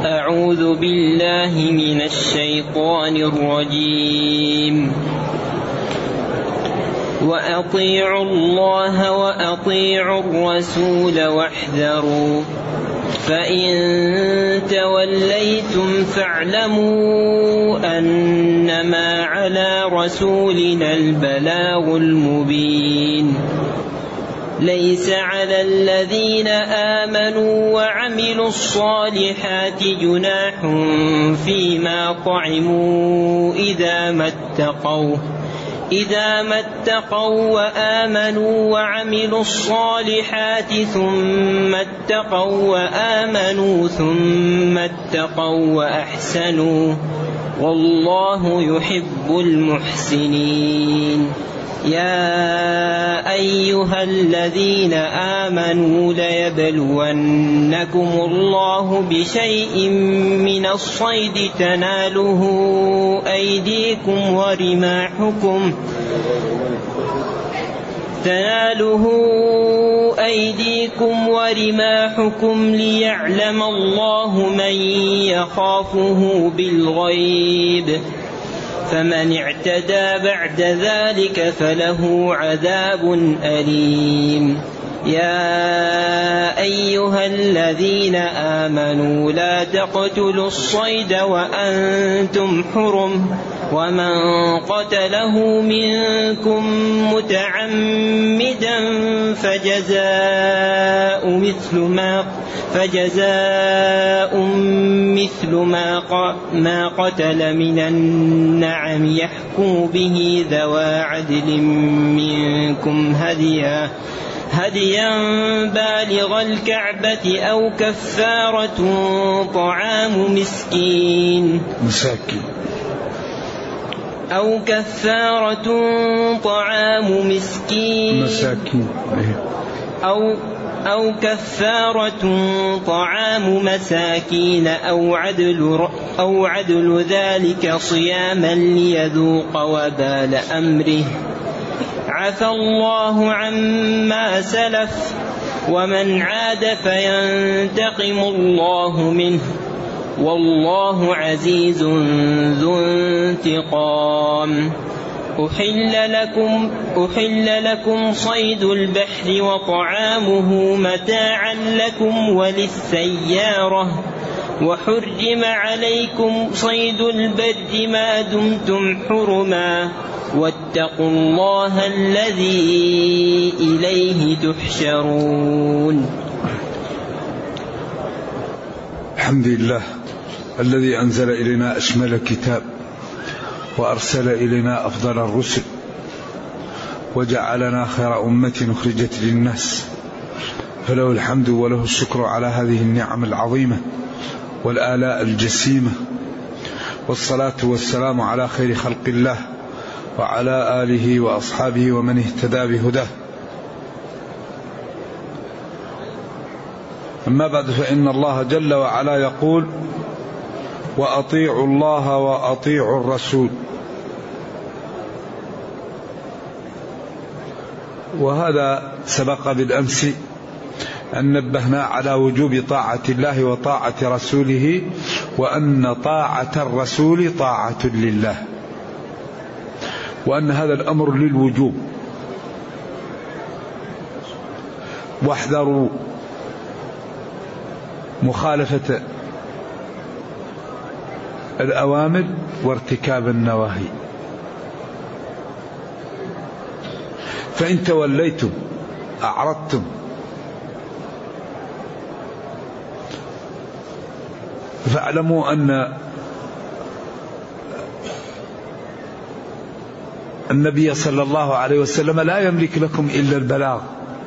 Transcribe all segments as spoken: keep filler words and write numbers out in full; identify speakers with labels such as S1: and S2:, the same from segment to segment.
S1: أعوذ بالله من الشيطان الرجيم. وأطيعوا الله وأطيعوا الرسول واحذروا فإن توليتم فاعلموا أنما على رسولنا البلاغ المبين. ليس على الذين آمنوا وعملوا الصالحات جناح فيما طعموا إذا ما اتقوا إذا ما اتقوا وآمنوا وعملوا الصالحات ثم اتقوا وآمنوا ثم اتقوا وأحسنوا والله يحب المحسنين. يا أيها الذين آمنوا ليبلونكم الله بشيء من الصيد تناله أيديكم ورماحكم تناله أيديكم ورماحكم ليعلم الله من يخافه بالغيب فمن اعتدى بعد ذلك فله عذاب أليم. يا أيها الذين آمنوا لا تقتلوا الصيد وأنتم حرم ومن قتله منكم متعمدا فجزاء مثل ما فجزاء مثل ما ما قتل من النعم يحكم به ذوى عدل منكم هديا هديا بالغ الكعبة أو كفارة طعام مسكين
S2: مساكين
S1: أو كفارة طعام مسكين
S2: مساكين
S1: أو أو كفارة طعام مساكين أو عدل أو عدل ذلك صياما ليذوق وبال أمره. عفى الله عما سلف ومن عاد فينتقم الله منه والله عزيز ذو انتقام. أحل لكم, أحل لكم صيد البحر وطعامه متاعا لكم وللسيارة وحرم عليكم صيد البر ما دمتم حرما واتقوا الله الذي إليه تحشرون.
S2: الحمد لله الذي أنزل إلينا أشمل الكتاب وأرسل إلينا أفضل الرسل وجعلنا خير أمة أخرجت للناس فله الحمد وله الشكر على هذه النعم العظيمة والآلاء الجسيمة والصلاة والسلام على خير خلق الله وعلى آله وأصحابه ومن اهتدى بهداه. أما بعد فإن الله جل وعلا يقول وأطيعوا الله وأطيعوا الرسول. وهذا سبق بالأمس أن نبهنا على وجوب طاعة الله وطاعة رسوله وأن طاعة الرسول طاعة لله وأن هذا الأمر للوجوب. واحذروا مخالفة الأوامر وارتكاب النواهي. فإن توليتم أعرضتم فاعلموا أن النبي صلى الله عليه وسلم لا يملك لكم إلا البلاغ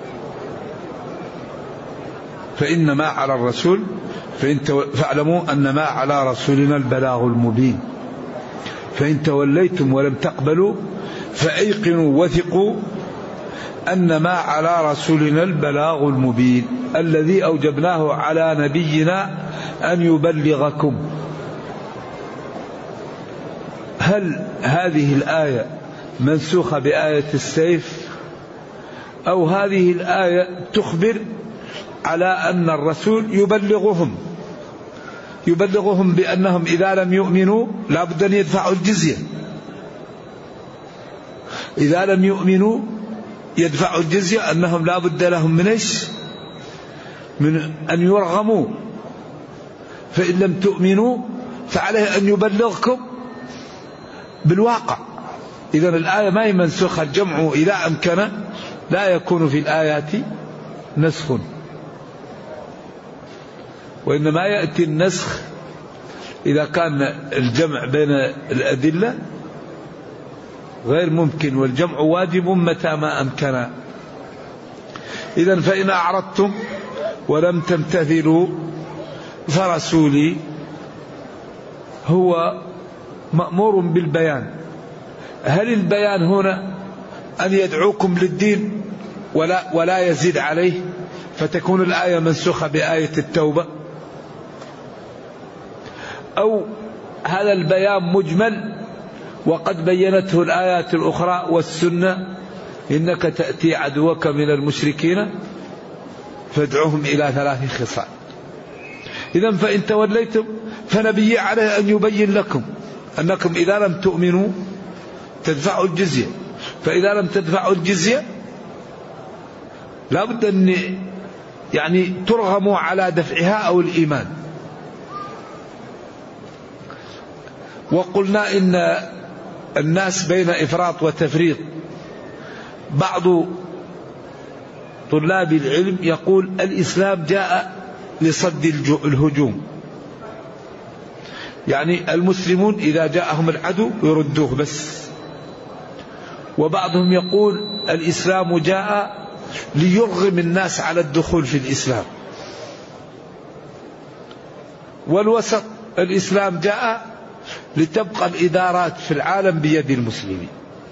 S2: فإنما على الرسول فإن فاعلموا أن ما على رسولنا البلاغ المبين. فإن توليتم ولم تقبلوا فأيقنوا وثقوا أن ما على رسولنا البلاغ المبين الذي أوجبناه على نبينا أن يبلغكم. هل هذه الآية منسوخة بآية السيف أو هذه الآية تخبر على أن الرسول يبلغهم يبلغهم بأنهم إذا لم يؤمنوا لا بد أن يدفعوا الجزية، إذا لم يؤمنوا يدفعوا الجزية، أنهم لا بد لهم من إيش؟ من أن يرغموا، فإن لم تؤمنوا فعليه أن يبلغكم بالواقع. إذن الآية ما هي منسوخة، الجمع إذا أمكن لا يكون في الآيات نسخ، وإنما يأتي النسخ إذا كان الجمع بين الأدلة غير ممكن، والجمع واجب متى ما أمكن. إذن فإن أعرضتم ولم تمتثلوا فرسولي هو مأمور بالبيان. هل البيان هنا أن يدعوكم للدين ولا, ولا يزيد عليه فتكون الآية منسوخة بآية التوبة، أو هذا البيان مجمل وقد بينته الآيات الأخرى والسنة، إنك تأتي عدوك من المشركين فادعوهم إلى ثلاث خصال. إذن فإن توليتم فنبي عليه أن يبين لكم أنكم إذا لم تؤمنوا تدفعوا الجزية، فإذا لم تدفعوا الجزية لا بد أن يعني ترغموا على دفعها أو الإيمان. وقلنا إن الناس بين إفراط وتفريط. بعض طلاب العلم يقول الإسلام جاء لصد الهجوم، يعني المسلمون إذا جاءهم العدو يردوه بس. وبعضهم يقول الإسلام جاء ليرغم الناس على الدخول في الإسلام. والوسط الإسلام جاء لتبقى الإدارات في العالم بيد المسلمين،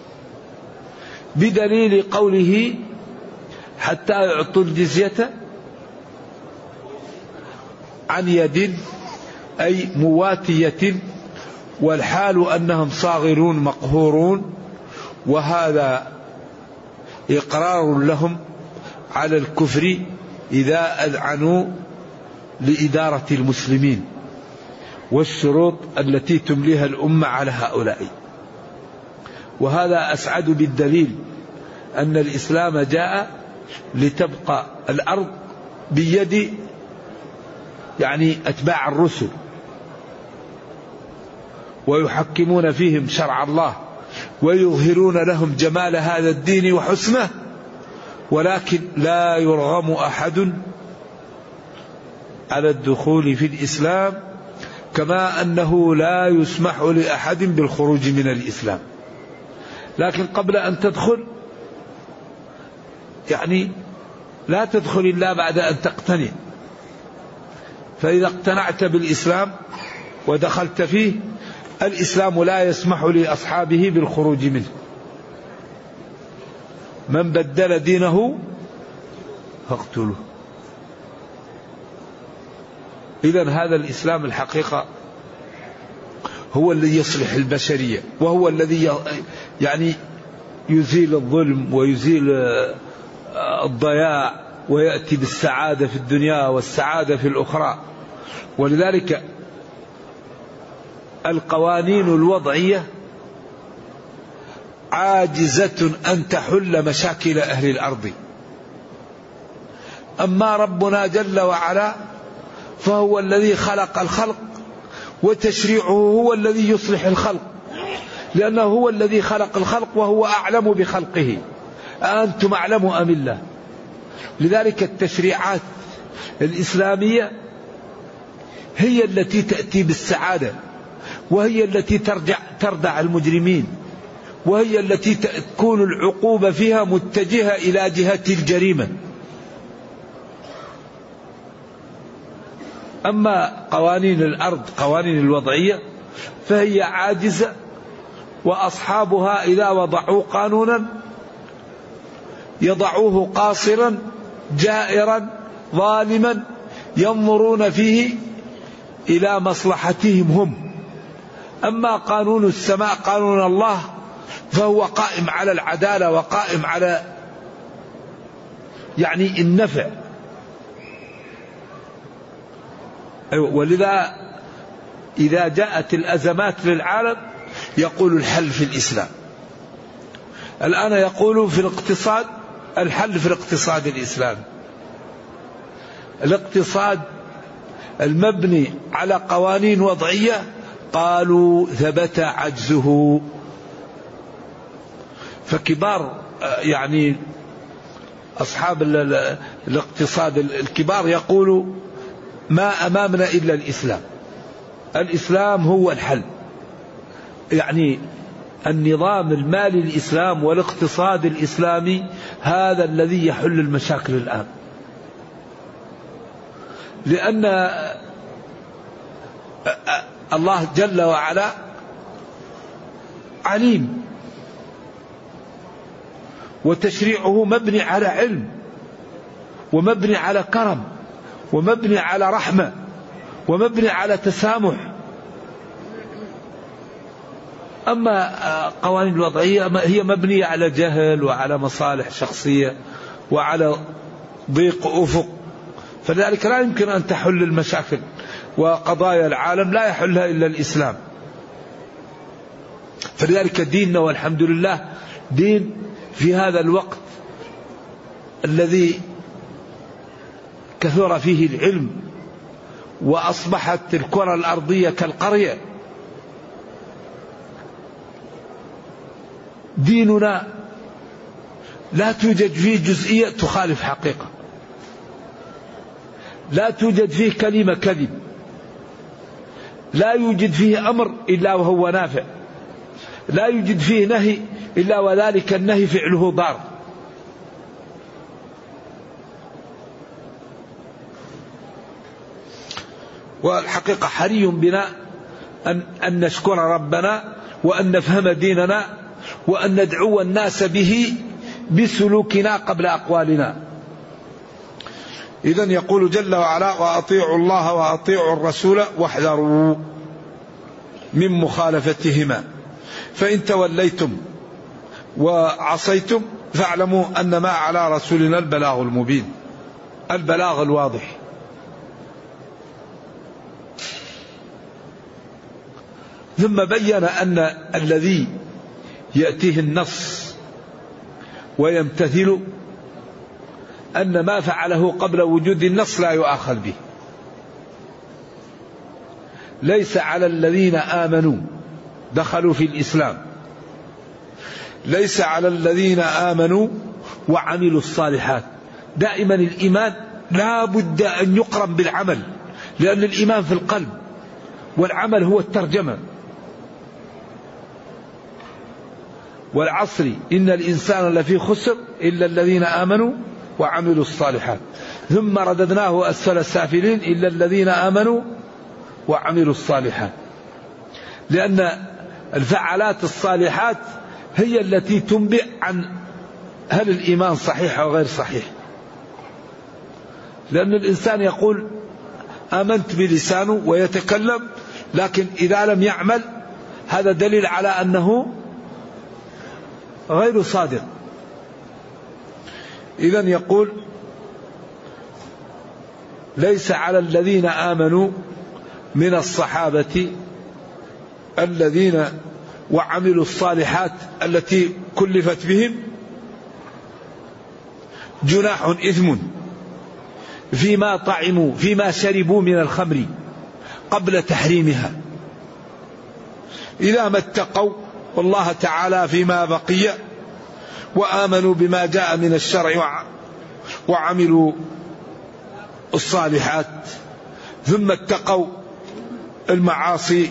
S2: بدليل قوله حتى يعطوا الجزية عن يد، أي مواتية، والحال أنهم صاغرون مقهورون، وهذا إقرار لهم على الكفر إذا أذعنوا لإدارة المسلمين والشروط التي تمليها الأمة على هؤلاء. وهذا أسعد بالدليل أن الإسلام جاء لتبقى الأرض بيد يعني أتباع الرسل، ويحكمون فيهم شرع الله ويظهرون لهم جمال هذا الدين وحسنه، ولكن لا يرغم أحد على الدخول في الإسلام، كما أنه لا يسمح لأحد بالخروج من الإسلام. لكن قبل أن تدخل يعني لا تدخل إلا بعد أن تقتنع، فإذا اقتنعت بالإسلام ودخلت فيه الإسلام لا يسمح لأصحابه بالخروج منه. من بدل دينه فاقتلوه. إذن هذا الإسلام الحقيقة هو الذي يصلح البشرية، وهو الذي يعني يزيل الظلم ويزيل الضياع ويأتي بالسعادة في الدنيا والسعادة في الأخرى. ولذلك القوانين الوضعية عاجزة أن تحل مشاكل أهل الأرض، أما ربنا جل وعلا فهو الذي خلق الخلق، وتشريعه هو الذي يصلح الخلق، لأنه هو الذي خلق الخلق وهو أعلم بخلقه. أنتم أعلم أم الله؟ لذلك التشريعات الإسلامية هي التي تأتي بالسعادة، وهي التي ترجع تردع المجرمين، وهي التي تكون العقوبة فيها متجهة إلى جهة الجريمة. أما قوانين الأرض قوانين الوضعية فهي عاجزة، وأصحابها إذا وضعوا قانونا يضعوه قاصرا جائرا ظالما ينظرون فيه إلى مصلحتهم هم. أما قانون السماء قانون الله فهو قائم على العدالة وقائم على يعني النفع. ولذا إذا جاءت الأزمات للعالم يقول الحل في الإسلام. الآن يقول في الاقتصاد الحل في الاقتصاد الإسلامي. الاقتصاد المبني على قوانين وضعية قالوا ثبت عجزه. فكبار يعني أصحاب الاقتصاد الكبار يقولوا ما أمامنا إلا الإسلام، الإسلام هو الحل. يعني النظام المالي الإسلام والاقتصاد الإسلامي هذا الذي يحل المشاكل الآن، لأن الله جل وعلا عليم، وتشريعه مبني على علم، ومبني على كرم، ومبني على رحمة، ومبني على تسامح. أما قوانين الوضعية هي مبنية على جهل وعلى مصالح شخصية وعلى ضيق أفق، فلذلك لا يمكن أن تحل المشاكل، وقضايا العالم لا يحلها إلا الإسلام. فلذلك ديننا والحمد لله دين في هذا الوقت الذي كثر فيه العلم وأصبحت الكرة الأرضية كالقرية، ديننا لا توجد فيه جزئية تخالف حقيقة، لا توجد فيه كلمة كذب، لا يوجد فيه أمر إلا وهو نافع، لا يوجد فيه نهي إلا وذلك النهي فعله ضار. والحقيقة حري بنا أن, أن نشكر ربنا وأن نفهم ديننا وأن ندعو الناس به بسلوكنا قبل أقوالنا. إذن يقول جل وعلا وأطيعوا الله وأطيعوا الرسول واحذروا من مخالفتهما فإن توليتم وعصيتم فاعلموا أن ما على رسولنا البلاغ المبين، البلاغ الواضح. ثم بين أن الذي يأتيه النص ويمتثل أن ما فعله قبل وجود النص لا يؤاخذ به. ليس على الذين آمنوا دخلوا في الإسلام، ليس على الذين آمنوا وعملوا الصالحات. دائما الإيمان لا بد أن يقرن بالعمل، لأن الإيمان في القلب والعمل هو الترجمة. والعصر إن الإنسان لفي خسر إلا الذين آمنوا وعملوا الصالحات ثم رددناه أسفل السافلين إلا الذين آمنوا وعملوا الصالحات. لأن الفعالات الصالحات هي التي تنبئ عن هل الإيمان صحيح أو غير صحيح. لأن الإنسان يقول آمنت بلسانه ويتكلم، لكن إذا لم يعمل هذا دليل على أنه غير صادق. إذن يقول ليس على الذين آمنوا من الصحابة الذين وعملوا الصالحات التي كلفت بهم جناح إثم فيما طعموا فيما شربوا من الخمر قبل تحريمها إذا ما اتقوا والله تعالى فيما بقي وآمنوا بما جاء من الشرع وعملوا الصالحات ثم اتقوا المعاصي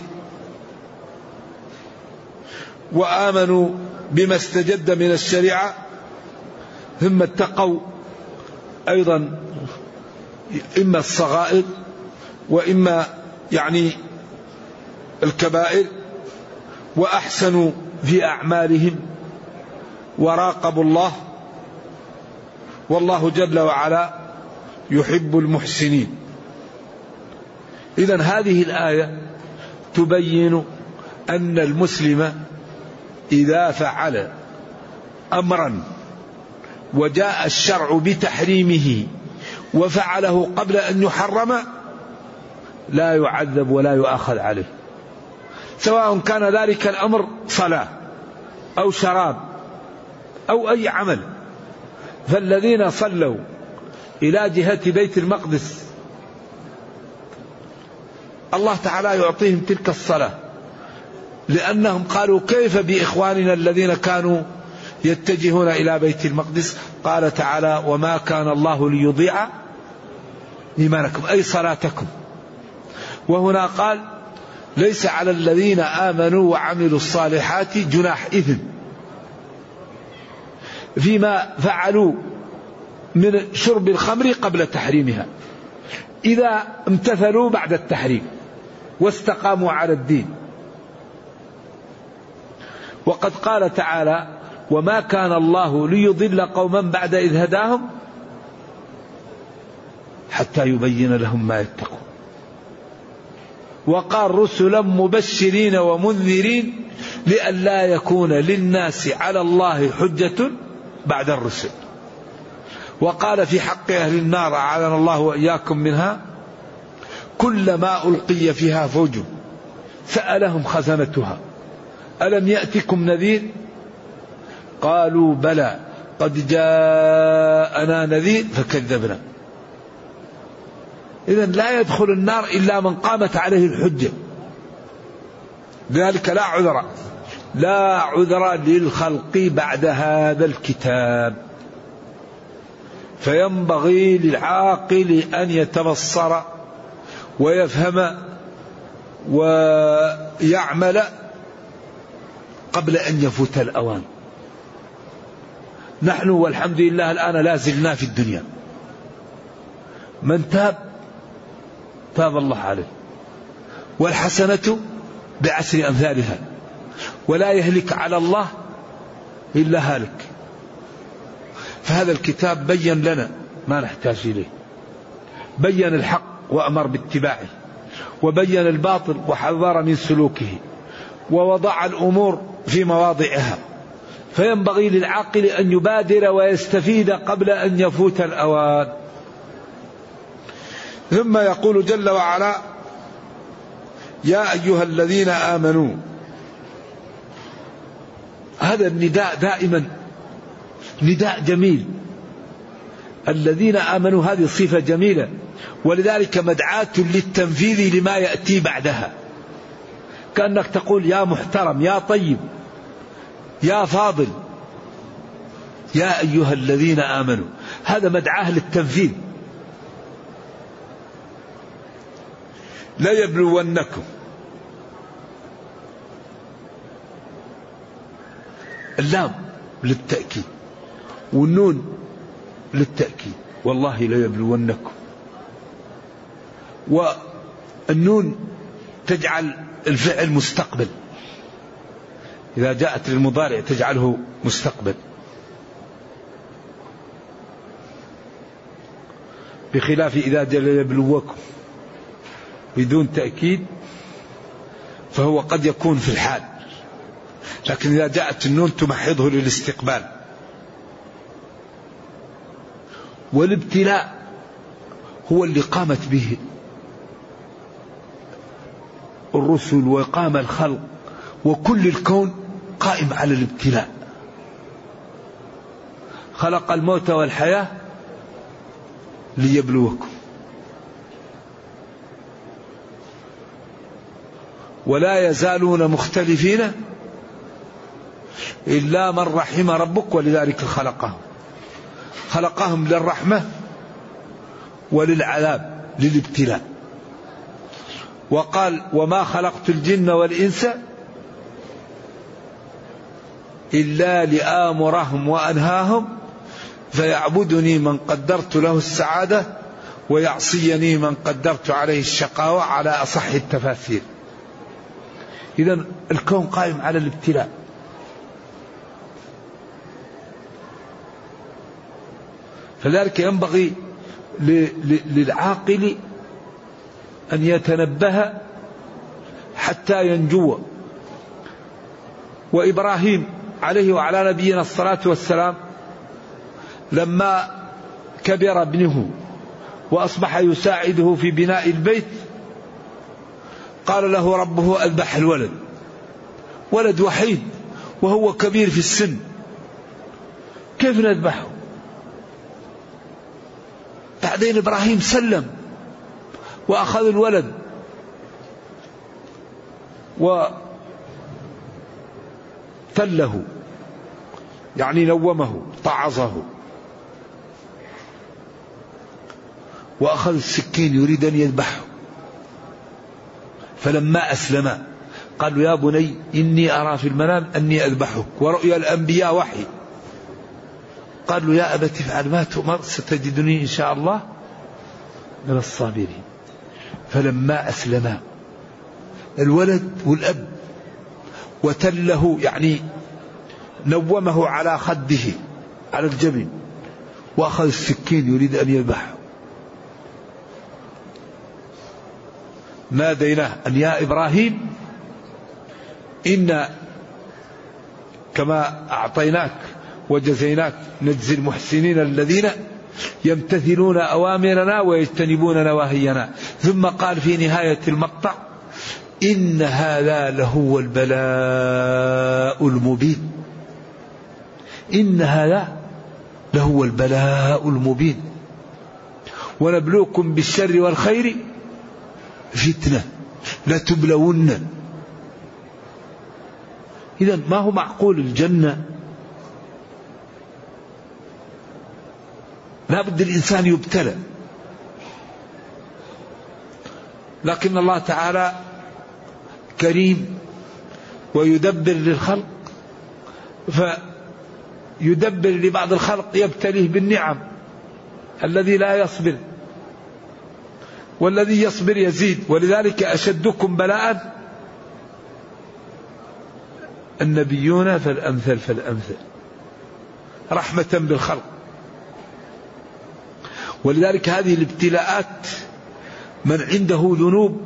S2: وآمنوا بما استجد من الشريعة ثم اتقوا أيضا إما الصغائر وإما يعني الكبائر وأحسنوا في أعمالهم وراقبوا الله والله جل وعلا يحب المحسنين. إذن هذه الآية تبين أن المسلم إذا فعل أمرا وجاء الشرع بتحريمه وفعله قبل أن يحرم لا يعذب ولا يؤاخذ عليه، سواء كان ذلك الأمر صلاة أو شراب أو أي عمل. فالذين صلوا إلى جهة بيت المقدس الله تعالى يعطيهم تلك الصلاة، لأنهم قالوا كيف بإخواننا الذين كانوا يتجهون إلى بيت المقدس؟ قال تعالى وما كان الله ليضيع إيمانكم أي صلاتكم. وهنا قال ليس على الذين آمنوا وعملوا الصالحات جناح إثم فيما فعلوا من شرب الخمر قبل تحريمها إذا امتثلوا بعد التحريم واستقاموا على الدين. وقد قال تعالى وما كان الله ليضل قوما بعد إذ هداهم حتى يبين لهم ما يتقون. وقال رسلا مبشرين ومنذرين لئلا يكون للناس على الله حجة بعد الرسل. وقال في حق أهل النار أعاذنا الله وإياكم منها كلما ألقي فيها فوج سألهم خزنتها ألم يأتكم نذير قالوا بلى قد جاءنا نذير فكذبنا. إذن لا يدخل النار إلا من قامت عليه الحجة، لذلك لا عذر لا عذر للخلق بعد هذا الكتاب. فينبغي للعاقل أن يتبصر ويفهم ويعمل قبل أن يفوت الأوان. نحن والحمد لله الآن لا زلنا في الدنيا، من تاب تاب الله عليه، والحسنة بعشر أمثالها، ولا يهلك على الله إلا هالك. فهذا الكتاب بين لنا ما نحتاج إليه، بين الحق وأمر باتباعه، وبين الباطل وحذر من سلوكه، ووضع الأمور في مواضعها. فينبغي للعاقل أن يبادر ويستفيد قبل أن يفوت الأوان. ثم يقول جل وعلا يا أيها الذين آمنوا. هذا النداء دائما نداء جميل، الذين آمنوا هذه صفة جميلة، ولذلك مدعاة للتنفيذ لما يأتي بعدها، كأنك تقول يا محترم يا طيب يا فاضل يا أيها الذين آمنوا. هذا مدعاه للتنفيذ. لا يبلونكم، اللام للتأكيد والنون للتأكيد، والله لا يبلونكم. والنون تجعل الفعل مستقبل، إذا جاءت للمضارع تجعله مستقبل، بخلاف إذا جاء يبلوكم بدون تأكيد فهو قد يكون في الحال، لكن إذا جاءت النون تمحضه للاستقبال. والابتلاء هو اللي قامت به الرسل وقام الخلق، وكل الكون قائم على الابتلاء. خلق الموت والحياة ليبلوكم، ولا يزالون مختلفين إلا من رحم ربك، ولذلك خلقهم خلقهم للرحمة وللعذاب للابتلاء. وقال وما خلقت الجن والإنس إلا لآمرهم وأنهاهم فيعبدني من قدرت له السعادة ويعصيني من قدرت عليه الشقاوة، على أصح التفاسير. إذن الكون قائم على الابتلاء. فذلك ينبغي للعاقل أن يتنبه حتى ينجو. وإبراهيم عليه وعلى نبينا الصلاة والسلام لما كبر ابنه وأصبح يساعده في بناء البيت قال له ربه اذبح الولد، ولد وحيد وهو كبير في السن، كيف نذبحه؟ بعدين إبراهيم سلم وأخذ الولد وتله، يعني نومه طعظه، وأخذ السكين يريد أن يذبحه. فلما أسلم قالوا يا بني إني أرى في المنام أني أذبحك، ورؤيا الأنبياء وحي. قالوا يا أبت افعل ما تؤمر ستجدني إن شاء الله من الصابرين. فلما أسلما الولد والأب وتله، يعني نومه على خده على الجبين، وأخذ السكين يريد أن يذبحه، ناديناه أن يا إبراهيم إن كما أعطيناك وجزيناك نجزي المحسنين الذين يمتثلون أوامرنا ويجتنبون نواهينا. ثم قال في نهاية المقطع إن هذا لهو البلاء المبين. إن هذا لهو البلاء المبين ونبلوكم بالشر والخير فتنة لتبلون. إذن ما هو معقول الجنة، لا بد الإنسان يبتلى، لكن الله تعالى كريم ويدبر للخلق، فيدبر لبعض الخلق يبتليه بالنعم. الذي لا يصبر والذي يصبر يزيد. ولذلك أشدكم بلاء النبيون فالأمثل فالأمثل، رحمة بالخلق. ولذلك هذه الابتلاءات من عنده ذنوب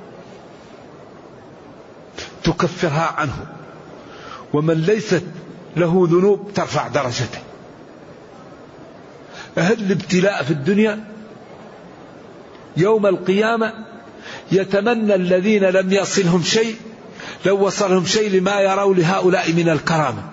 S2: تكفرها عنه، ومن ليست له ذنوب ترفع درجته. هذا الابتلاء في الدنيا يوم القيامة يتمنى الذين لم يصلهم شيء لو وصلهم شيء لما يروا لهؤلاء من الكرامة.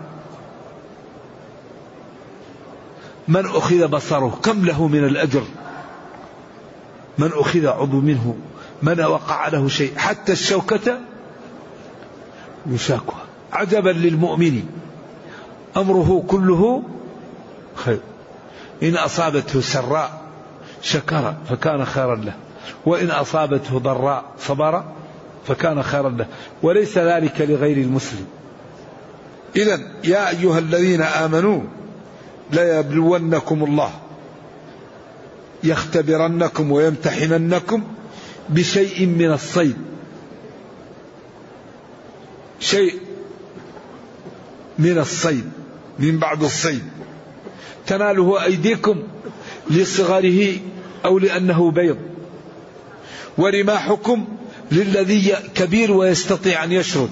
S2: من أخذ بصره كم له من الأجر، من أخذ عضو منه، من وقع له شيء حتى الشوكة يشاكها. عجبا للمؤمن أمره كله خير، إن أصابته سراء شكر فكان خيرا له، وإن أصابته ضراء صبر فكان خيرا له، وليس ذلك لغير المسلم. إذن يا أيها الذين آمنوا لا يبلونكم الله، يختبرنكم ويمتحننكم بشيء من الصيد، شيء من الصيد من بعض الصيد تناله أيديكم لصغره أو لأنه بيض، ورماحكم للذي كبير ويستطيع أن يشرد،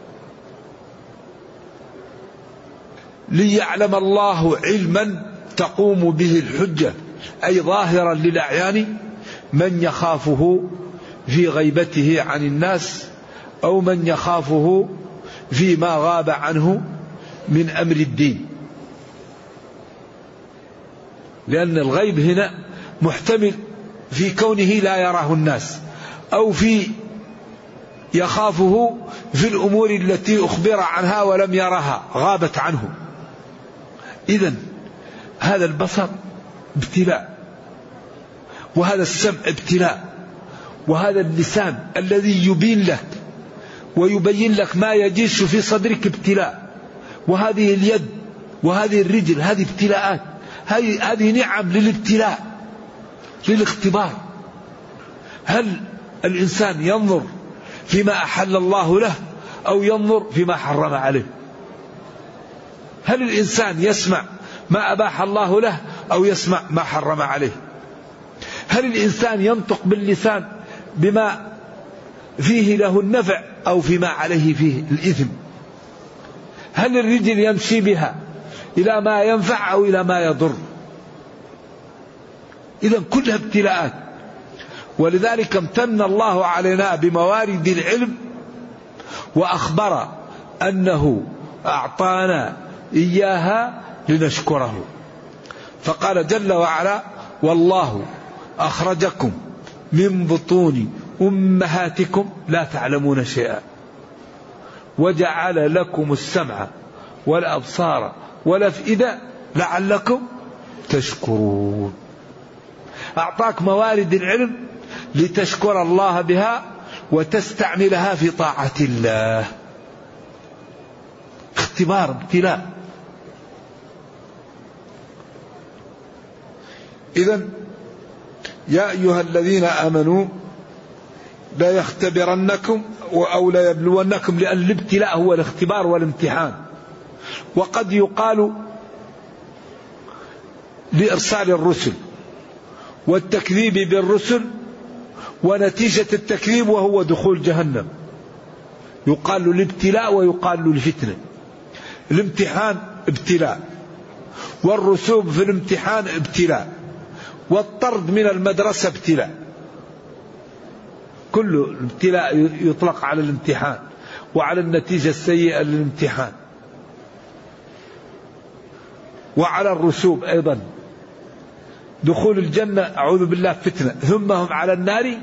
S2: ليعلم الله علما تقوم به الحجة، أي ظاهرا للأعيان، من يخافه في غيبته عن الناس أو من يخافه فيما غاب عنه من أمر الدين. لأن الغيب هنا محتمل في كونه لا يراه الناس، أو في يخافه في الأمور التي أخبر عنها ولم يرها غابت عنه. إذن هذا البصر ابتلاء، وهذا السمع ابتلاء، وهذا اللسان الذي يبين لك ويبين لك ما يجيش في صدرك ابتلاء، وهذه اليد وهذه الرجل هذه ابتلاءات، هذه نعم للابتلاء للاختبار. هل الإنسان ينظر فيما أحل الله له أو ينظر فيما حرم عليه؟ هل الإنسان يسمع ما أباح الله له أو يسمع ما حرم عليه؟ هل الإنسان ينطق باللسان بما فيه له النفع أو فيما عليه فيه الإثم؟ هل الرجل يمشي بها إلى ما ينفع أو إلى ما يضر؟ إذن كلها ابتلاءات. ولذلك امتن الله علينا بموارد العلم وأخبر أنه أعطانا إياها لنشكره، فقال جل وعلا: والله أخرجكم من بطون أمهاتكم لا تعلمون شيئا وجعل لكم السمع والأبصار والأفئدة لعلكم تشكرون. أعطاك موارد العلم لتشكر الله بها وتستعملها في طاعة الله. اختبار، ابتلاء. إذن يا أيها الذين آمنوا لا يختبرنكم أو لا يبلونكم، لأن الابتلاء هو الاختبار والامتحان. وقد يقال لإرسال الرسل والتكذيب بالرسل ونتيجة التكذيب وهو دخول جهنم، يقال له الابتلاء ويقال له الفتنة. الامتحان ابتلاء، والرسوب في الامتحان ابتلاء، والطرد من المدرسة ابتلاء. كل ابتلاء يطلق على الامتحان وعلى النتيجة السيئة للامتحان، وعلى الرسوب أيضا. دخول الجنة أعوذ بالله فتنة، ثم هم على النار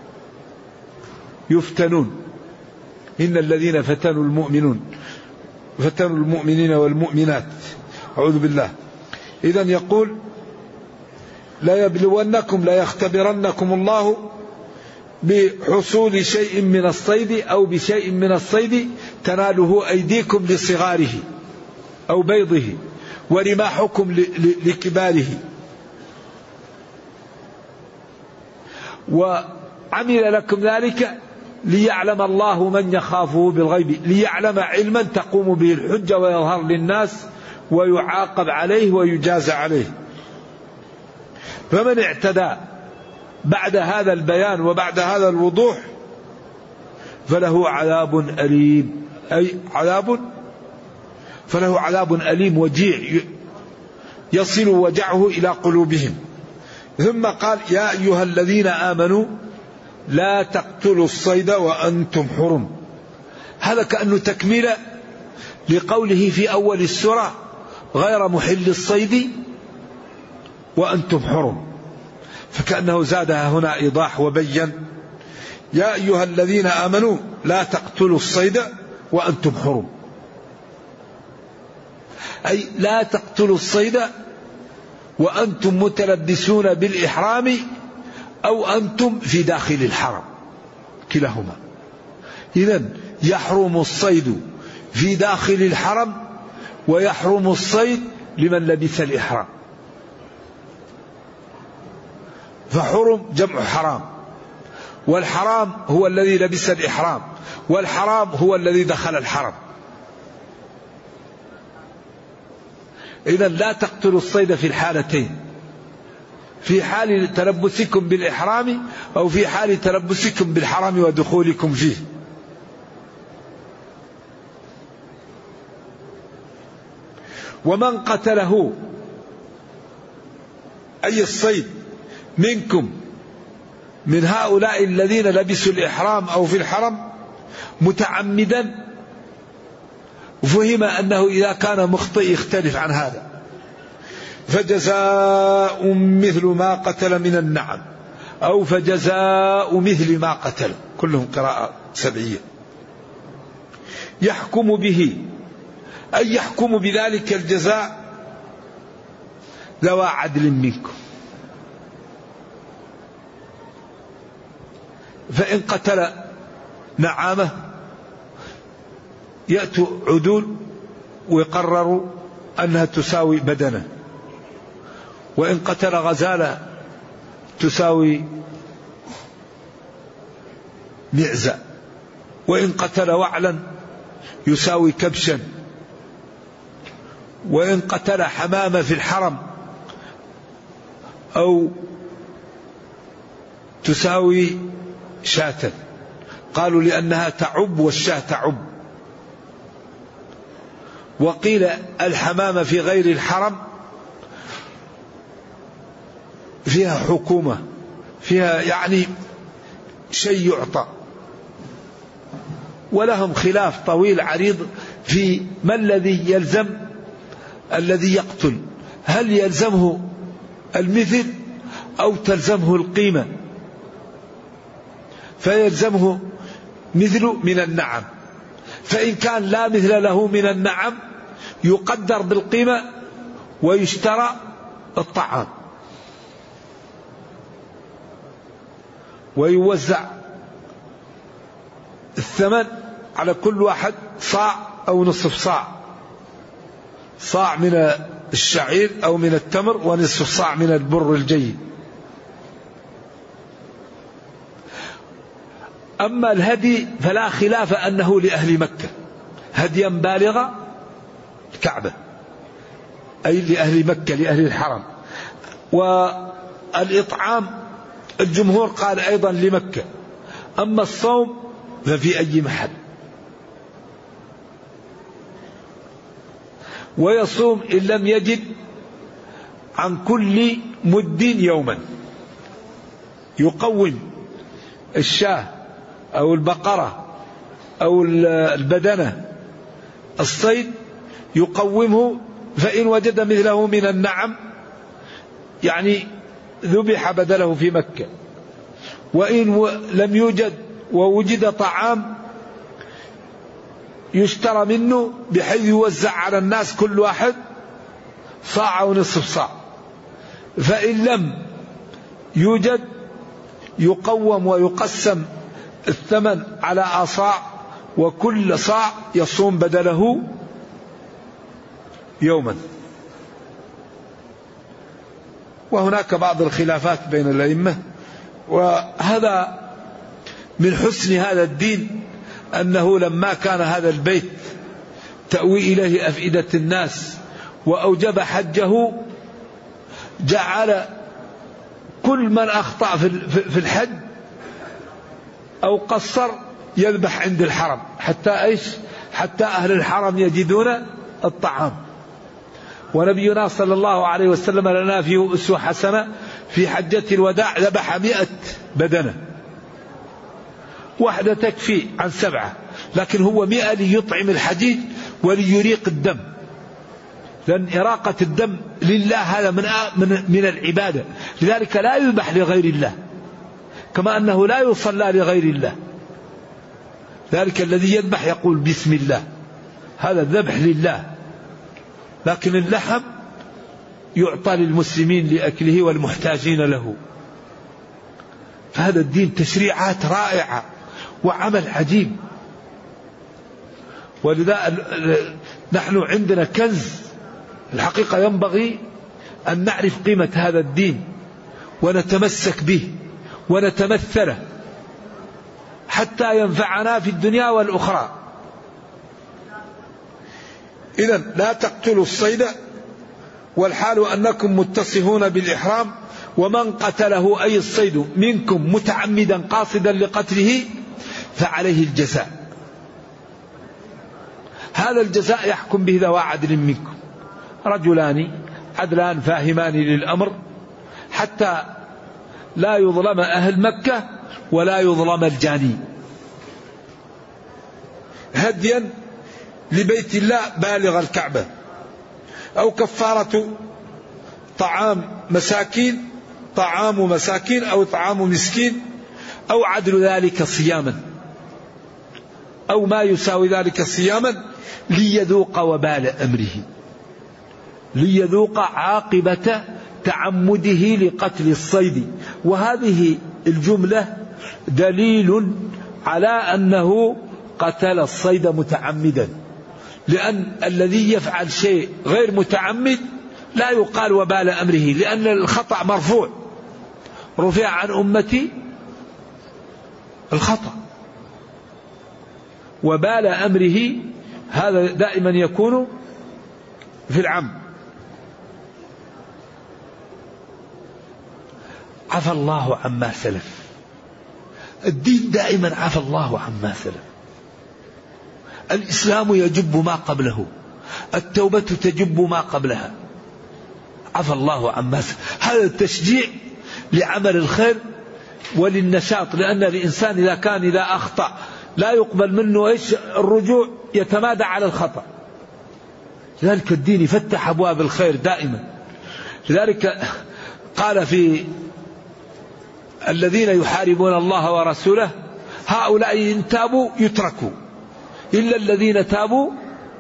S2: يفتنون. إن الذين فتنوا المؤمنون فتنوا المؤمنين والمؤمنات أعوذ بالله. إذن يقول: لا يبلونكم لا يختبرنكم الله بحصول شيء من الصيد أو بشيء من الصيد تناله أيديكم لصغاره أو بيضه ورماحكم لكباره. وعمل لكم ذلك ليعلم الله من يخافه بالغيب، ليعلم علما تقوم به الحجة ويظهر للناس ويعاقب عليه ويجازى عليه. فمن اعتدى بعد هذا البيان وبعد هذا الوضوح فله عذاب أليم، أي عذاب فله عذاب أليم وجيع يصل وجعه إلى قلوبهم. ثم قال: يا أيها الذين آمنوا لا تقتلوا الصيد وأنتم حرم. هذا كأنه تكملة لقوله في أول السورة: غير محل الصيد وأنتم حرم، فكأنه زادها هنا إيضاح وبين: يا أيها الذين آمنوا لا تقتلوا الصيد وأنتم حرم، أي لا تقتلوا الصيد وأنتم متلبسون بالإحرام أو أنتم في داخل الحرم، كلاهما. إذن يحرم الصيد في داخل الحرم ويحرم الصيد لمن لبس الإحرام. فحرم جمع حرام، والحرام هو الذي لبس الإحرام، والحرام هو الذي دخل الحرم. إذن لا تقتلوا الصيد في الحالتين، في حال تلبسكم بالإحرام أو في حال تلبسكم بالحرام ودخولكم فيه. ومن قتله أي الصيد منكم من هؤلاء الذين لبسوا الإحرام أو في الحرم متعمدا، فهم أنه إذا كان مخطئ يختلف عن هذا، فجزاء مثل ما قتل من النعم أو فجزاء مثل ما قتل، كلهم قراءة سبعية. يحكم به أي يحكم بذلك الجزاء ذوى عدل منكم، فإن قتل نعامة يأتوا عدول ويقرروا أنها تساوي بدنه، وإن قتل غزالة تساوي معزة، وإن قتل وعلا يساوي كبشا، وإن قتل حمامة في الحرم أو تساوي شاة، قالوا لأنها تعب والشاة تعب. وقيل الحمامة في غير الحرم فيها حكومة فيها يعني شيء يعطى. ولهم خلاف طويل عريض في ما الذي يلزم الذي يقتل، هل يلزمه المثل أو تلزمه القيمة؟ فيلزمه مثل من النعم، فإن كان لا مثل له من النعم يقدر بالقيمة ويشترى الطعام ويوزع الثمن على كل واحد صاع أو نصف صاع، صاع من الشعير أو من التمر ونصف صاع من البر الجيد. أما الهدي فلا خلاف أنه لأهل مكة هديا بالغ الكعبة، أي لأهل مكة لأهل الحرم. والإطعام الجمهور قال أيضا لمكة. أما الصوم ففي أي محل. ويصوم إن لم يجد عن كل مد يوما، يقوم الشاة أو البقرة أو البدنة الصيد يقومه، فإن وجد مثله من النعم يعني ذبح بدله في مكة، وإن لم يوجد ووجد طعام يشترى منه بحيث يوزع على الناس كل واحد صاع أو نصف صاع. فإن لم يوجد يقوم ويقسم الثمن على أصاع، وكل صاع يصوم بدله يوما. وهناك بعض الخلافات بين الأئمة. وهذا من حسن هذا الدين أنه لما كان هذا البيت تأوي إليه أفئدة الناس وأوجب حجه، جعل كل من أخطأ في الحج أو قصر يذبح عند الحرم، حتى إيش؟ حتى أهل الحرم يجدون الطعام. ونبينا صلى الله عليه وسلم لنا فيه أسوة حسنة، في حجة الوداع ذبح مئة بدنة، واحدة تكفي عن سبعة، لكن هو مئة ليطعم الحجيج وليريق الدم، لأن إراقة الدم لله هذا من من من العبادة، لذلك لا يذبح لغير الله، كما أنه لا يصلى لغير الله. ذلك الذي يذبح يقول بسم الله، هذا الذبح لله. لكن اللحم يعطى للمسلمين لأكله والمحتاجين له. فهذا الدين تشريعات رائعة وعمل عجيب. ولذا نحن عندنا كنز الحقيقة، ينبغي أن نعرف قيمة هذا الدين ونتمسك به ونتمثله حتى ينفعنا في الدنيا والأخرى. إذن لا تقتلوا الصيد والحال أنكم متصفون بالإحرام، ومن قتله أي الصيد منكم متعمدا قاصدا لقتله فعليه الجزاء. هذا الجزاء يحكم به ذوى عدل منكم، رجلان عدلان فاهمان للأمر، حتى لا يظلم أهل مكة ولا يظلم الجاني. هديا لبيت الله بالغ الكعبة، أو كفارة طعام مساكين، طعام مساكين أو طعام مسكين، أو عدل ذلك صياما، أو ما يساوي ذلك صياما، ليذوق وبال أمره، ليذوق عاقبة تعمده لقتل الصيد. وهذه الجملة دليل على أنه قتل الصيد متعمدا، لأن الذي يفعل شيء غير متعمد لا يقال وبال أمره، لأن الخطأ مرفوع، رفع عن أمتي الخطأ. وبال أمره هذا دائما يكون في العم. عفى الله عما سلف، الدين دائما عفى الله عما سلف. الإسلام يجب ما قبله، التوبة تجب ما قبلها. عفى الله عما سلف، هذا التشجيع لعمل الخير
S3: وللنشاط، لأن الإنسان إذا كان إذا أخطأ لا يقبل منه إيش الرجوع، يتمادى على الخطأ. لذلك الدين يفتح أبواب الخير دائما. لذلك قال في الذين يحاربون الله ورسوله هؤلاء إن تابوا يتركوا إلا الذين تابوا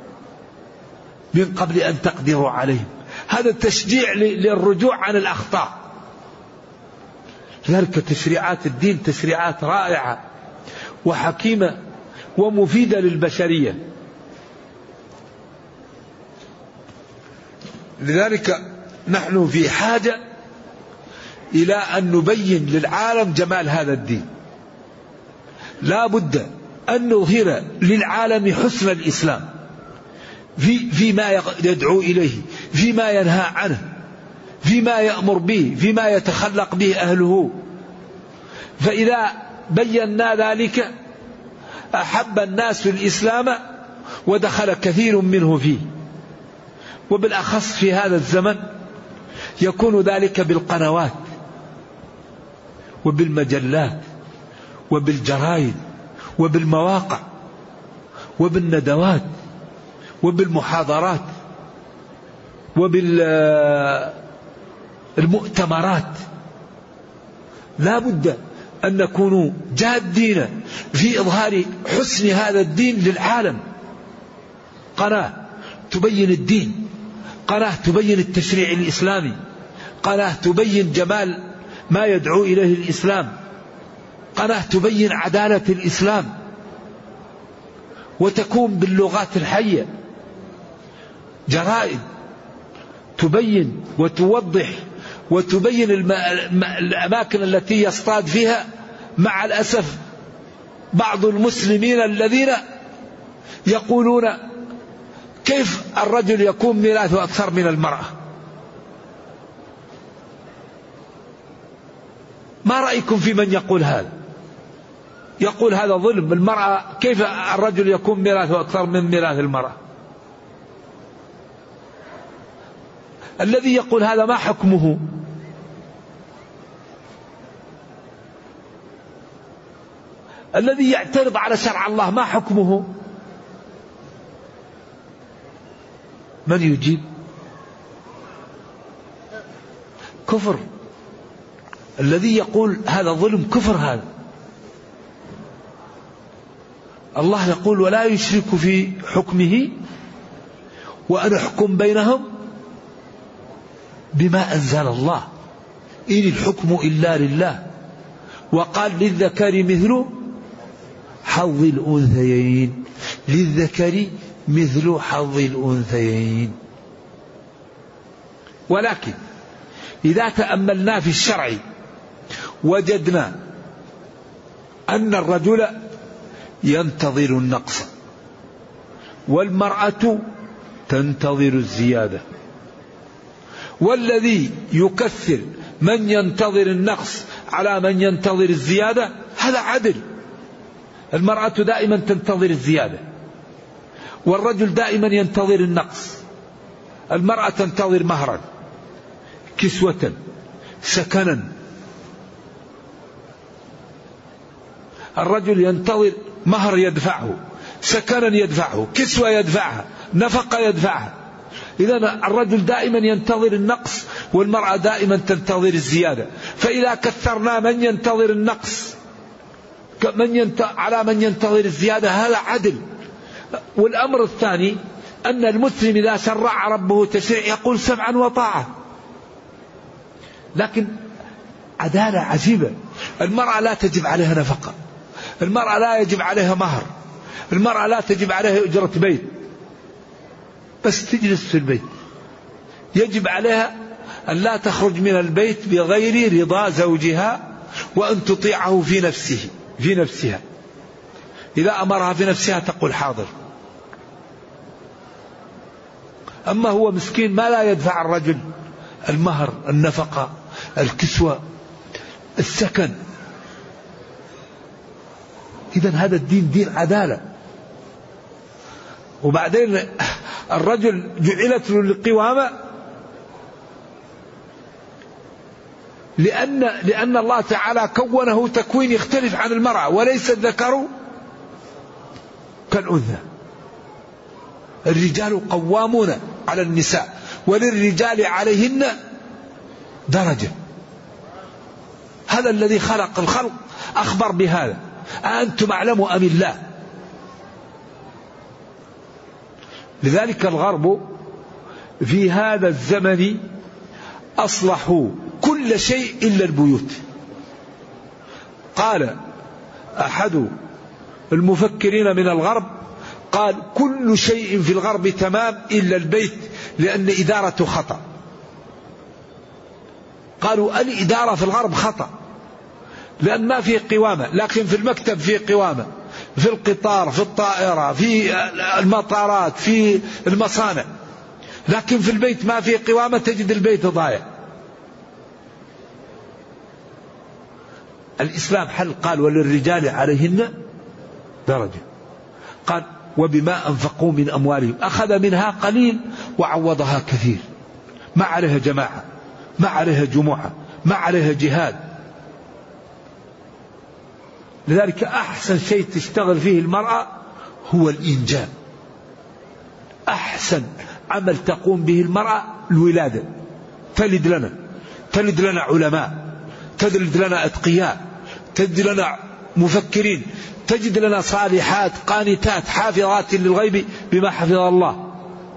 S3: من قبل أن تقدروا عليهم. هذا التشجيع للرجوع عن الأخطاء. لذلك تشريعات الدين تشريعات رائعة وحكيمة ومفيدة للبشرية. لذلك نحن في حاجة إلى أن نبين للعالم جمال هذا الدين. لا بد أن نظهر للعالم حسن الإسلام في فيما يدعو إليه، فيما ينهى عنه، فيما يأمر به، فيما يتخلق به أهله. فإذا بينا ذلك أحب الناس الإسلام ودخل كثير منه فيه. وبالأخص في هذا الزمن يكون ذلك بالقنوات وبالمجلات وبالجرائد وبالمواقع وبالندوات وبالمحاضرات وبالمؤتمرات. لا بد أن نكون جادين في إظهار حسن هذا الدين للعالم. قناة تبين الدين، قناة تبين التشريع الإسلامي، قناة تبين جمال ما يدعو إليه الإسلام، قناة تبين عدالة الإسلام، وتكون باللغات الحية. جرائد تبين وتوضح وتبين الأماكن التي يصطاد فيها. مع الأسف بعض المسلمين الذين يقولون كيف الرجل يكون ميراثه أكثر من المرأة؟ ما رأيكم في من يقول هذا؟ يقول هذا ظلم، المرأة كيف الرجل يكون ميراثه أكثر من ميراث المرأة؟ الذي يقول هذا ما حكمه؟ الذي يعترض على شرع الله ما حكمه؟ من يجيب؟ كفر. الذي يقول هذا ظلم كفر. هذا الله يقول ولا يشرك في حكمه وأن أحكم بينهم بما أنزل الله إن الحكم إلا لله. وقال للذكر مثل حظ الأنثيين، للذكر مثل حظ الأنثيين. ولكن إذا تأملنا في الشرع وجدنا أن الرجل ينتظر النقص والمرأة تنتظر الزيادة، والذي يكثر من ينتظر النقص على من ينتظر الزيادة هذا عدل. المرأة دائما تنتظر الزيادة والرجل دائما ينتظر النقص. المرأة تنتظر مهرا، كسوة، سكنا. الرجل ينتظر مهر يدفعه، سكنا يدفعه، كسوة يدفعها، نفقة يدفعها. إذا الرجل دائما ينتظر النقص والمرأة دائما تنتظر الزيادة. فإذا كثرنا من ينتظر النقص من ينت... على من ينتظر الزيادة هذا عدل. والأمر الثاني أن المسلم إذا شرع ربه تشريع يقول سمعا وطاعة. لكن عدالة عجيبة. المرأة لا تجب عليها نفقة، المرأة لا يجب عليها مهر، المرأة لا تجب عليها أجرة بيت، بس تجلس في البيت. يجب عليها أن لا تخرج من البيت بغير رضا زوجها وأن تطيعه في نفسه في نفسها. إذا أمرها في نفسها تقول حاضر. أما هو مسكين ما لا يدفع الرجل المهر، النفقة، الكسوة، السكن. إذن هذا الدين دين عدالة. وبعدين الرجل جعلت له القوامة لأن, لأن الله تعالى كونه تكوين يختلف عن المرأة، وليس الذكر كالأنثى. الرجال قوامون على النساء وللرجال عليهن درجة. هذا الذي خلق الخلق أخبر بهذا، أنتم أعلم أم الله؟ لذلك الغرب في هذا الزمن أصلحوا كل شيء إلا البيوت. قال أحد المفكرين من الغرب، قال كل شيء في الغرب تمام إلا البيت، لأن إدارته خطأ. قالوا الإدارة في الغرب خطأ، لأن ما فيه قوامة، لكن في المكتب فيه قوامة، في القطار، في الطائرة، في المطارات، في المصانع، لكن في البيت ما فيه قوامة، تجد البيت ضايع. الإسلام حل، قال وللرجال عليهن درجة. قال وبما أنفقوا من أموالهم، أخذ منها قليل وعوضها كثير، ما عليها جماعة، ما عليها جمعة، ما عليها جهاد. لذلك أحسن شيء تشتغل فيه المرأة هو الإنجاب. أحسن عمل تقوم به المرأة الولادة، تلد لنا تلد لنا علماء، تلد لنا أتقياء، تلد لنا مفكرين، تجد لنا صالحات قانتات حافظات للغيب بما حفظ الله.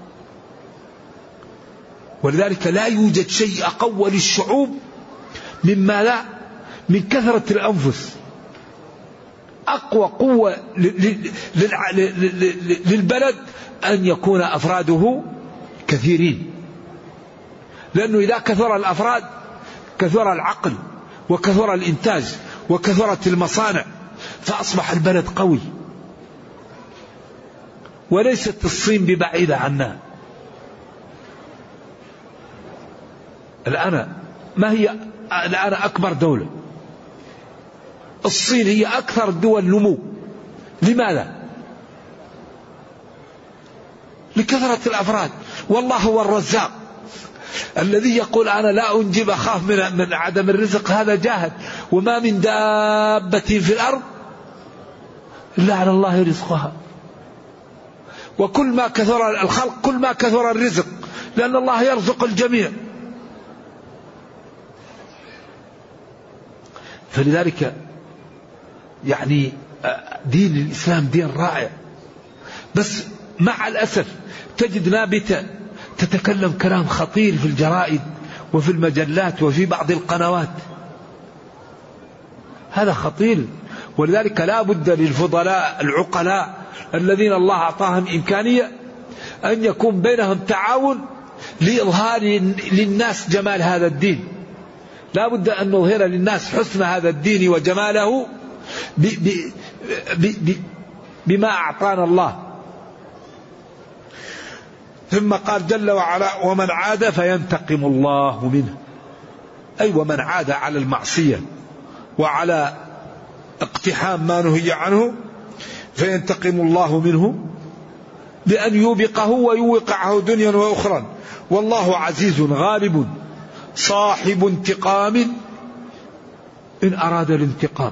S3: ولذلك لا يوجد شيء أقوى للشعوب مما لا من كثرة الأنفس. أقوى قوة للبلد أن يكون أفراده كثيرين، لأنه إذا كثر الأفراد كثر العقل وكثر الإنتاج وكثرت المصانع، فأصبح البلد قوي. وليست الصين ببعيدة عنا. الآن ما هي الآن أكبر دولة؟ الصين هي أكثر الدول نمو. لماذا؟ لكثرة الأفراد. والله هو الرزاق. الذي يقول أنا لا أنجب أخاف من, من عدم الرزق هذا جاهل. وما من دابة في الأرض إلا على الله رزقها. وكل ما كثر الخلق كل ما كثر الرزق، لأن الله يرزق الجميع. فلذلك يعني دين الإسلام دين رائع، بس مع الأسف تجد نابتة تتكلم كلام خطير في الجرائد وفي المجلات وفي بعض القنوات. هذا خطير. ولذلك لا بد للفضلاء العقلاء الذين الله أعطاهم إمكانية أن يكون بينهم تعاون لإظهار للناس جمال هذا الدين. لا بد أن نظهر للناس حسن هذا الدين وجماله ب ب ب ب بما أعطانا الله. ثم قال جل وعلا ومن عاد فينتقم الله منه، أي ومن عاد على المعصية وعلى اقتحام ما نهي عنه فينتقم الله منه بأن يوبقه ويوقعه دنيا وأخرى. والله عزيز غالب صاحب انتقام إن أراد الانتقام.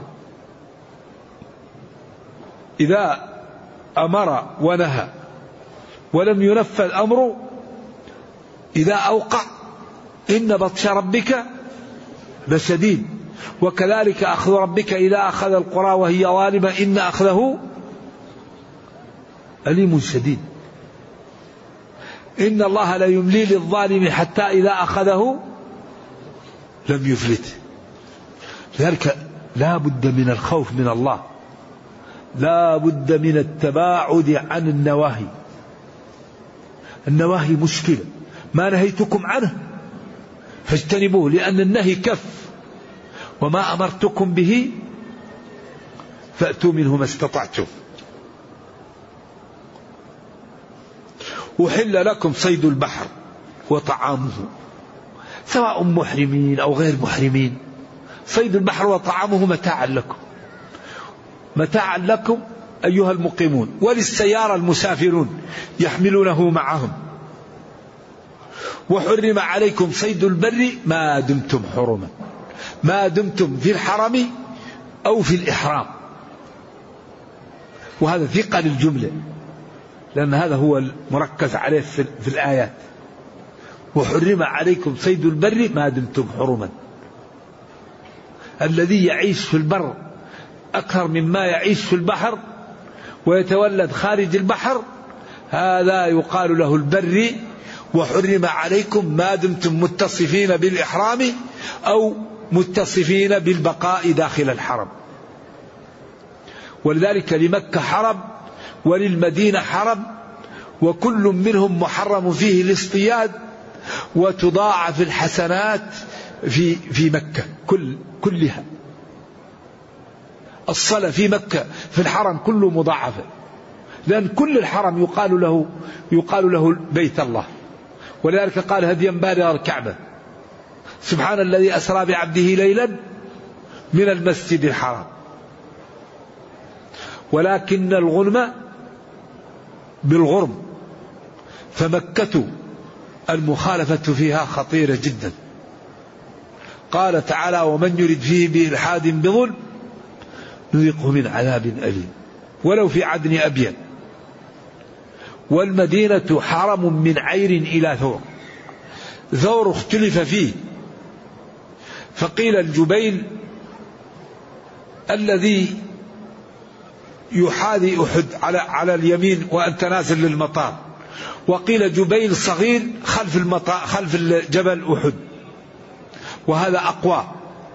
S3: إذا أمر ونهى ولم ينفذ أمره، إذا أوقع إن بطش ربك لشديد. وكذلك أخذ ربك إذا أخذ القرى وهي ظالمة إن أخذه أليم شديد. إن الله لا يملي للظالم حتى إذا أخذه لم يفلت. لذلك لا بد من الخوف من الله، لا بد من التباعد عن النواهي. النواهي مشكلة، ما نهيتكم عنه فاجتنبوه، لأن النهي كف، وما أمرتكم به فأتوا منه ما استطعتم. أحل لكم صيد البحر وطعامه، سواء محرمين أو غير محرمين. صيد البحر وطعامه متاعا لكم، متاعا لكم أيها المقيمون، وللسيارة المسافرون يحملونه معهم. وحرم عليكم صيد البر ما دمتم حرما. ما دمتم في الحرم أو في الإحرام. وهذا ثقة للجملة، لأن هذا هو المركز عليه في الآيات. وحرم عليكم صيد البر ما دمتم حرما. الذي يعيش في البر أكثر مما يعيش في البحر ويتولد خارج البحر هذا يقال له البري. وحرم عليكم ما دمتم متصفين بالإحرام أو متصفين بالبقاء داخل الحرم. ولذلك لمكة حرم وللمدينة حرم، وكل منهم محرم فيه الاصطياد، وتضاعف الحسنات في في مكة كل كلها. الصلاة في مكة في الحرم كله مضاعفة، لأن كل الحرم يقال له يقال له بيت الله. ولذلك قال هديا بالغ الكعبة سبحان الذي أسرى بعبده ليلا من المسجد الحرام. ولكن الغنم بالغرم، فمكة المخالفة فيها خطيرة جدا. قال تعالى ومن يرد فيه بإلحاد بظلم نذقه من عذاب أليم ولو في عدن أبين. والمدينة حرم من عير إلى ثور. ثور اختلف فيه، فقيل الجبيل الذي يحاذي أحد على على اليمين وأنت نازل للمطار، وقيل جبيل صغير خلف المطار خلف الجبل أحد، وهذا أقوى.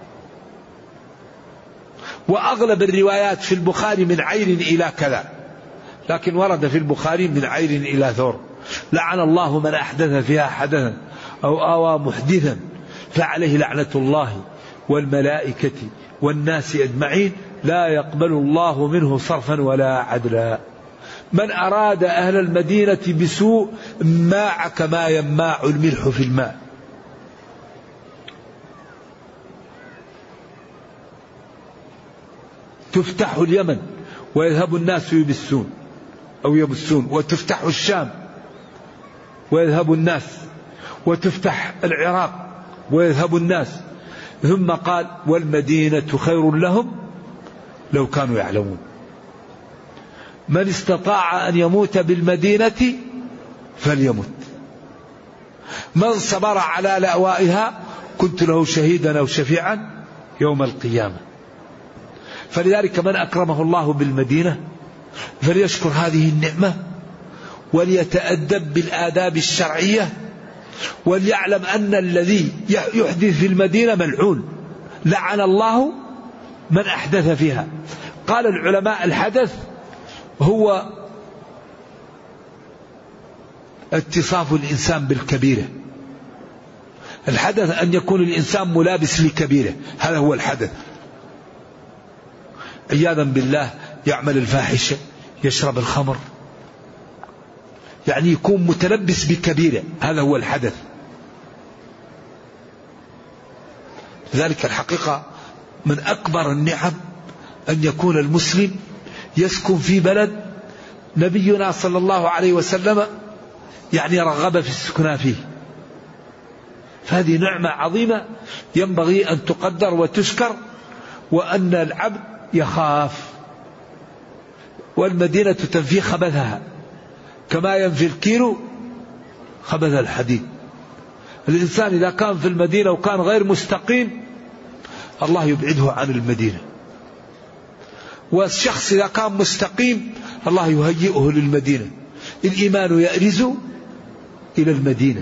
S3: وأغلب الروايات في البخاري من عير إلى كذا، لكن ورد في البخاري من عير إلى ثور. لعن الله من أحدث فيها حدثا أو آوى محدثا فعليه لعنة الله والملائكة والناس أجمعين لا يقبل الله منه صرفا ولا عدلا. من أراد أهل المدينة بسوء ماع كما يماع الملح في الماء. تفتح اليمن ويذهب الناس يبسون أو يبسون، وتفتح الشام ويذهب الناس، وتفتح العراق ويذهب الناس. ثم قال والمدينة خير لهم لو كانوا يعلمون. من استطاع أن يموت بالمدينة فليمت. من صبر على لأوائها كنت له شهيدا أو شفيعا يوم القيامة. فلذلك من أكرمه الله بالمدينة فليشكر هذه النعمة وليتأدب بالآداب الشرعية، وليعلم أن الذي يحدث في المدينة ملعون، لعن الله من أحدث فيها. قال العلماء الحدث هو اتصاف الإنسان بالكبيرة. الحدث أن يكون الإنسان ملابس لكبيرة، هذا هو الحدث. عياذا بالله يعمل الفاحشة، يشرب الخمر، يعني يكون متلبس بكبيرة، هذا هو الحدث. لذلك الحقيقة من أكبر النعم أن يكون المسلم يسكن في بلد نبينا صلى الله عليه وسلم يعني رغب في السكنى فيه. فهذه نعمة عظيمة ينبغي أن تقدر وتشكر، وأن العبد يخاف. والمدينة تنفي خبثها كما ينفي الكيلو خبث الحديد. الإنسان إذا كان في المدينة وكان غير مستقيم الله يبعده عن المدينة، والشخص إذا كان مستقيم الله يهيئه للمدينة. الإيمان يأرز إلى المدينة.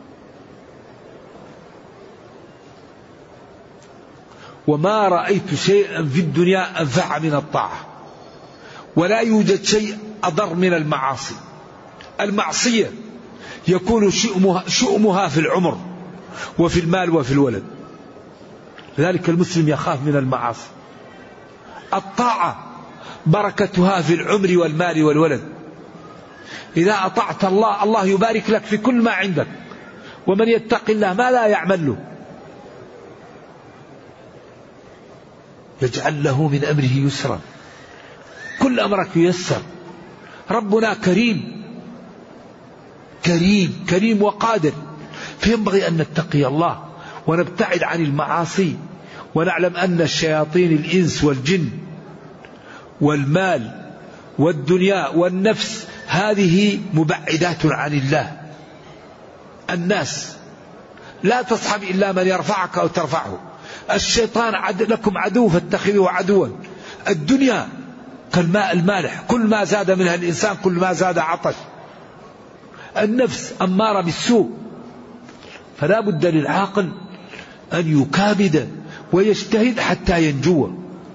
S3: وما رأيت شيئا في الدنيا أنفع من الطاعة، ولا يوجد شيء أضر من المعاصي. المعصية يكون شؤمها, شؤمها في العمر وفي المال وفي الولد، لذلك المسلم يخاف من المعاصي. الطاعة بركتها في العمر والمال والولد. إذا أطعت الله الله يبارك لك في كل ما عندك، ومن يتق الله ما لا يعمل له يجعل له من أمره يسرا. كل أمرك ييسر. ربنا كريم كريم كريم وقادر، فينبغي أن نتقي الله ونبتعد عن المعاصي ونعلم أن الشياطين الإنس والجن والمال والدنيا والنفس هذه مبعدات عن الله. الناس لا تصحب إلا من يرفعك أو ترفعه. الشيطان عد لكم عدو فاتخذوه عدوا. الدنيا كالماء المالح، كل ما زاد منها الإنسان كل ما زاد عطش. النفس أمارة بالسوء، فلا بد للعاقل أن يكابد ويجتهد حتى ينجو.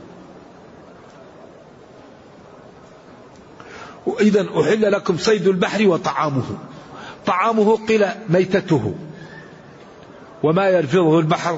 S3: وإذا أحل لكم صيد البحر وطعامه. طعامه قيل ميتته وما يلفظه البحر،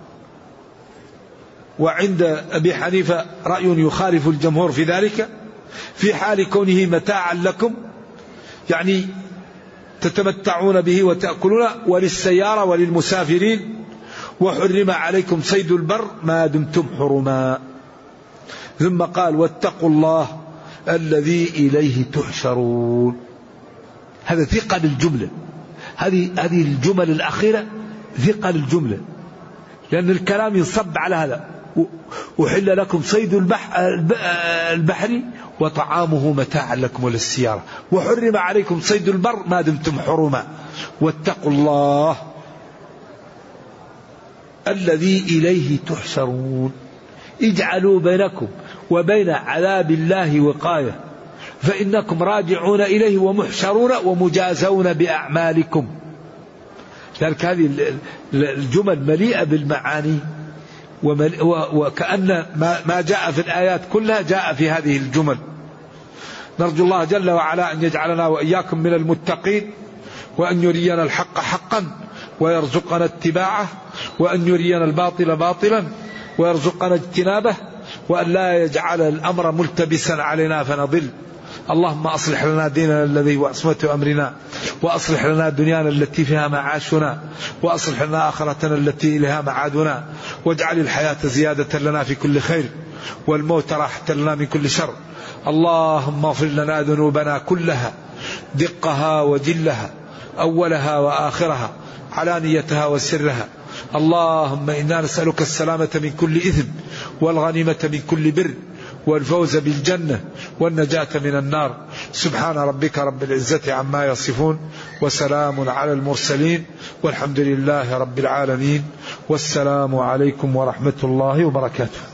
S3: وعند أبي حنيفة رأي يخالف الجمهور في ذلك، في حال كونه متاعا لكم يعني تتمتعون به وتأكلون، وللسيارة وللمسافرين. وحرم عليكم صيد البر ما دمتم حرما. ثم قال واتقوا الله الذي إليه تحشرون. هذا ثقل الجملة، هذه هذه الجمل الأخيرة ثقل الجملة، لأن الكلام ينصب على هذا. أحل لكم صيد البحر وطعامه متاعا لكم وللسيارة، وحرم عليكم صيد البر ما دمتم حرما. واتقوا الله الذي إليه تحشرون. اجعلوا بينكم وبين عذاب الله وقاية، فإنكم راجعون إليه ومحشرون ومجازون بأعمالكم. لذلك هذه الجمل مليئة بالمعاني، وكأن ما جاء في الآيات كلها جاء في هذه الجمل. نرجو الله جل وعلا أن يجعلنا وإياكم من المتقين، وأن يرينا الحق حقا ويرزقنا اتباعه، وأن يرينا الباطل باطلا ويرزقنا اجتنابه، وأن لا يجعل الأمر ملتبسا علينا فنضل. اللهم أصلح لنا ديننا الذي هو عصمة أمرنا، وأصلح لنا دنيانا التي فيها معاشنا، وأصلح لنا آخرتنا التي إليها معادنا، واجعل الحياة زيادة لنا في كل خير، والموت راحة لنا من كل شر. اللهم اغفر لنا ذنوبنا كلها، دقها وجلها، أولها وآخرها، علانيتها وسرها. اللهم إنا نسألك السلامة من كل إثم، والغنيمة من كل بر، والفوز بالجنة، والنجاة من النار. سبحان ربك رب العزة عما يصفون، وسلام على المرسلين، والحمد لله رب العالمين، والسلام عليكم ورحمة الله وبركاته.